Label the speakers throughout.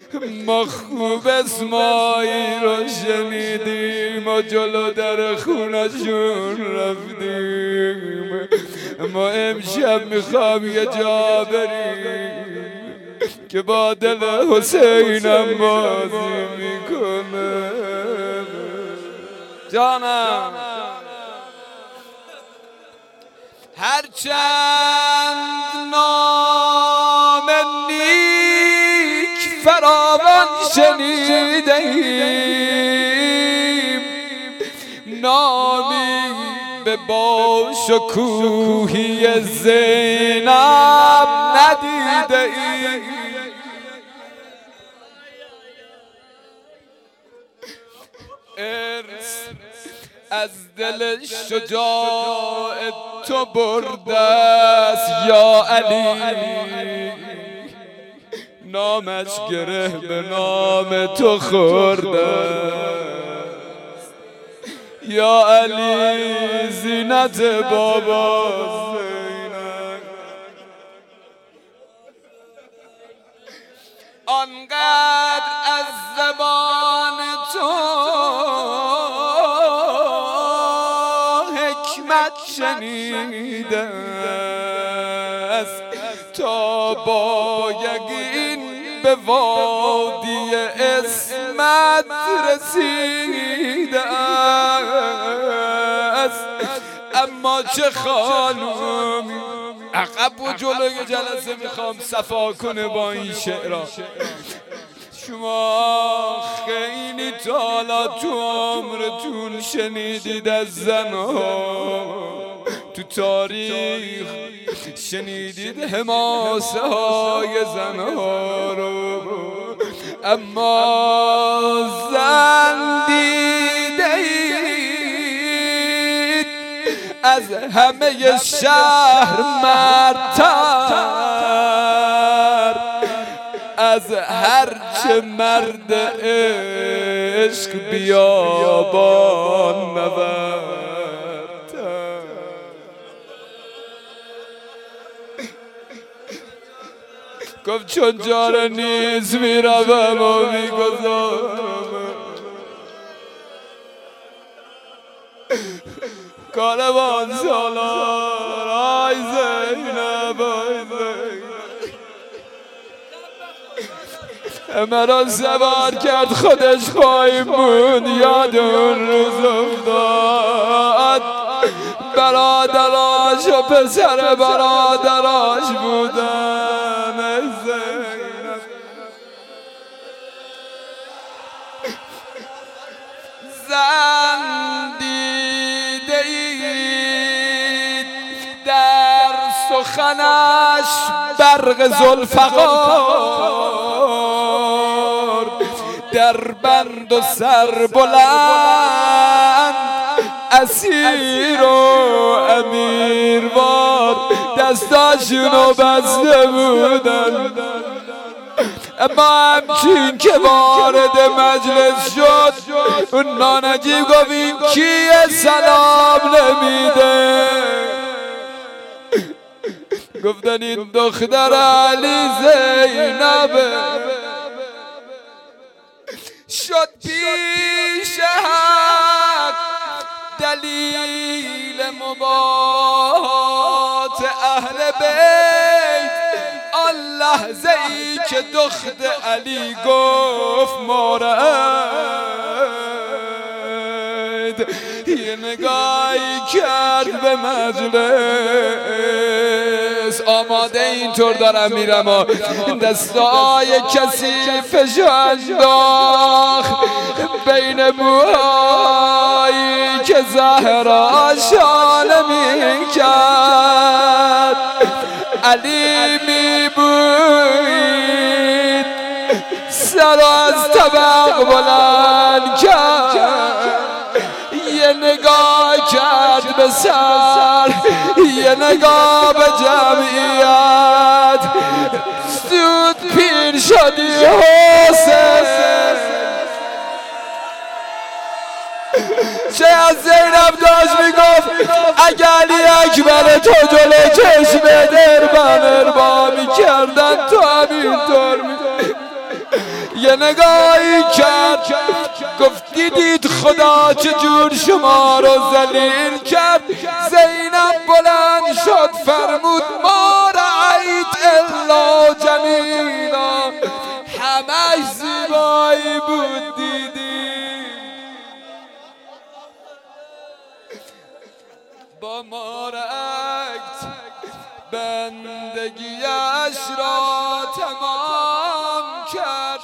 Speaker 1: ما خوب اسماعیل رو شنیدیم و جلو در خونشون رفتیم. ما امشب میخوام یه جا بریم که با دل حسینم بازی میکنه. جانم هرچند نام نیک فراوان شنیدیم، نامی به با شکوهی زینب ندیدیم. از دل شجاع تو برده است یا علی، نامش گره به نام تو خورده است یا علی. زینت بابا زینب آنقدر از زبان تو شنیده است تا با یقین به وادی اسمت رسیده است. اما چه خانومی عقب و جلوی جلسه میخوام صفا کنه با این شعرها. شما خیلی تالا تو عمرتون شنیدید از زنها، تو تاریخ شنیدید حماسه های زنها رو، اما زن دیدید از همه شهر مردتر، از هرچه مرد عشق بیابان نورد. گفت چون جاره نیز میروم و میگذارم، کاروان سالار آی زینب آی زینب مرا سوار کرد خودش خواهی بود. یاد اون روز افتاد برادراش و پسر برادراش بودن. زن دیدید در سخنش برق ذوالفقار، در بند و سر بلند اسیر و امیروار دستاشونو بسته بودن. اما همچین که وارد مجلس شد اون نانجیب گفت این کیه سلام نمیده؟ گفتن این دختر علی زینبه. شد پیش حق دلیل مباهات اهل بیت. آن لحظه ای که دخت علی گفت مورد، یه نگاهی کرد به مجلس. آماده اینطور دارم میرم و دستای کثیفش انداخت بین موهایی که زهرا شانه میکرد. علی میبوید سر از طبق بلند کرد، یه نگاه کرد به سر، یه نگاه به جمعیت. زود پیر شدی حسین. چه از زینب داشت میگفت اگه علی اکبر تو جلو چشم دربان اربا میکردن تو همینطور یه نگاهی کرد گفت دیدید خدا چجور شما رو ذلیل کرد. زینب بلند شد فرمود ما رأیت الا جمیلا، همش زیبایی بود دیدی. با ما رأیت بندگیش را تمام کرد.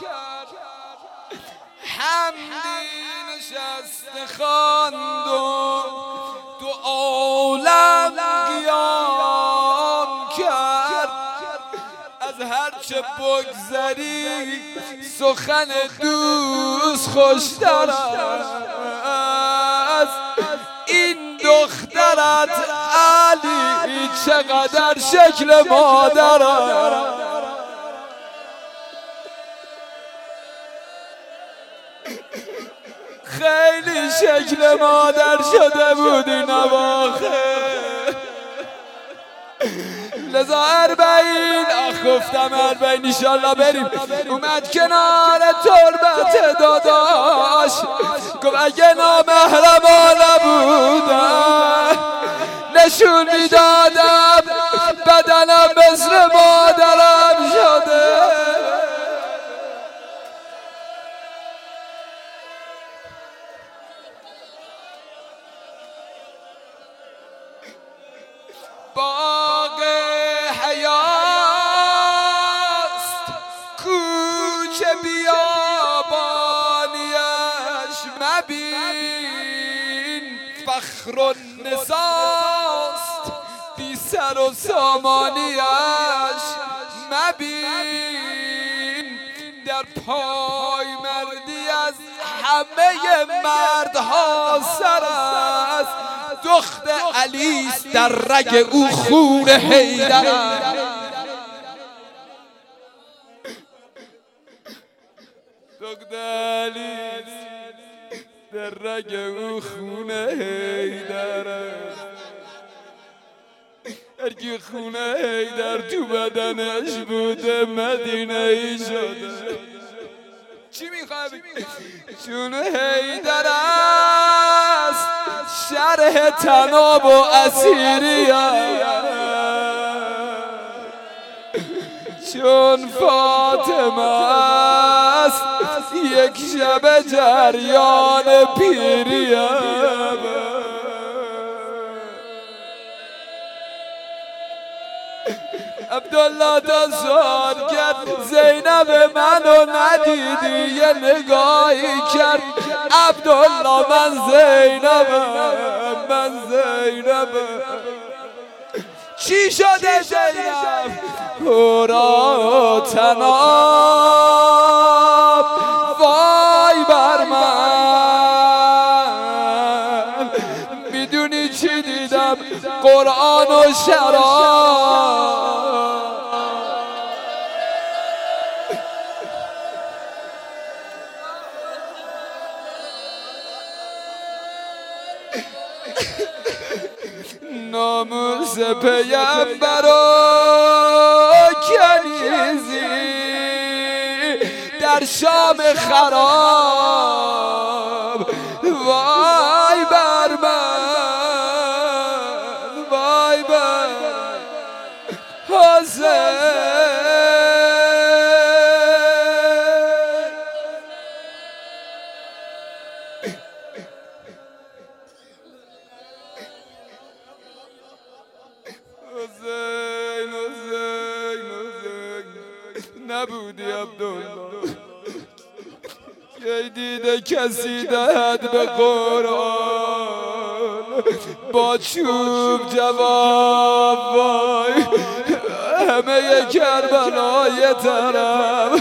Speaker 1: حمدی نشست خواند و تو عالم قیام کرد. از هرچه بگذری سخن دوست خوشتر است. این دخترت علی چقدر شکل مادر است. خیلی شکل مادر شده بود این اواخر. لذا 40 گفتم 40 انشالله بریم. اومد کنار تربت داداش گفت اگه نامحرمانه بودم نشون میدادم بدنم مثل مادرم شده. باغ حیاست کوچه بیابانیش مبین. فخر النساست بی سر و سامانیش مبین. در پای مردی از همه مردها سر است. دخت علیست در رگ او خون حیدر است. دخت علیست در رگ او خون حیدر است. هرکی خون حیدر تو بدنش بوده مدینه ای شده. چی میخوای؟ چون حیدر است شرح تناب و اسیری است. چون فاطمه است یک شب جریان پیری است. عبدالله تا سوال کرد زینب منو ندیدی؟ یه نگاهی کرد عبدالله من زینبم. چی شده زینب؟ هورا تناب وای بر من. میدونی چی دیدم؟ قرآن و شراب. ناموس پیمبر و کنیزی در شام خراب. وای بر من، وای بر حسین. نبودی عبدالله کی دیده کسی دهد به قرآن با چوب جواب. وای همه کربلای طرف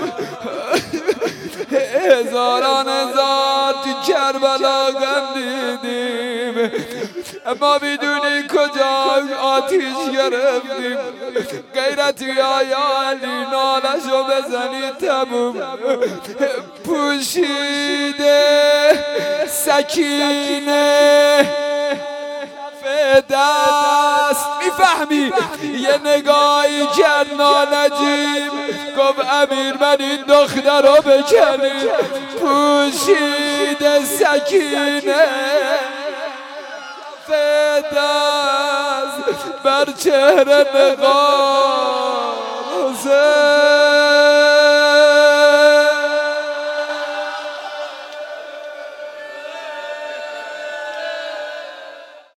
Speaker 1: هزاران هزار تو کربلا غم دیدیم اما میدونی کجا آتیش گرفتیم؟ غیرتی یا علی نالشو بزنی تموم. پوشیده سکینه دست میفهمی یه نگاهی کرد نانجیب گفت امیر من این دختر رو بکنی پوشیده سکینه دست بر چهره نقاب